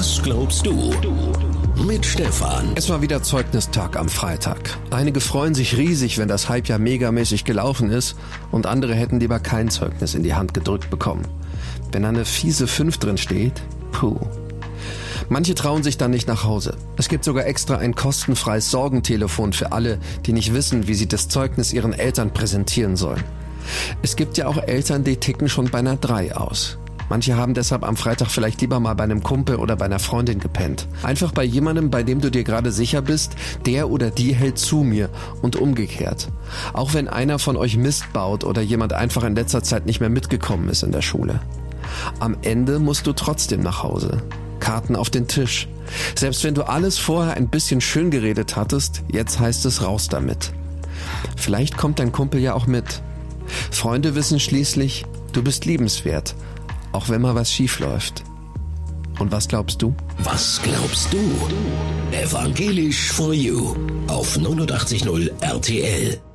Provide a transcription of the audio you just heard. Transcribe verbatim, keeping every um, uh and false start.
Was glaubst du? Mit Stefan. Es war wieder Zeugnistag am Freitag. Einige freuen sich riesig, wenn das Halbjahr megamäßig gelaufen ist, und andere hätten lieber kein Zeugnis in die Hand gedrückt bekommen. Wenn da eine fiese fünf drin steht, puh. Manche trauen sich dann nicht nach Hause. Es gibt sogar extra ein kostenfreies Sorgentelefon für alle, die nicht wissen, wie sie das Zeugnis ihren Eltern präsentieren sollen. Es gibt ja auch Eltern, die ticken schon bei einer drei aus. Manche haben deshalb am Freitag vielleicht lieber mal bei einem Kumpel oder bei einer Freundin gepennt. Einfach bei jemandem, bei dem du dir gerade sicher bist, der oder die hält zu mir, und umgekehrt. Auch wenn einer von euch Mist baut oder jemand einfach in letzter Zeit nicht mehr mitgekommen ist in der Schule. Am Ende musst du trotzdem nach Hause. Karten auf den Tisch. Selbst wenn du alles vorher ein bisschen schön geredet hattest, jetzt heißt es raus damit. Vielleicht kommt dein Kumpel ja auch mit. Freunde wissen schließlich, du bist liebenswert, auch wenn mal was schief läuft. Und was glaubst du? Was glaubst du? Evangelisch for You auf neunundachtzig Komma null R T L.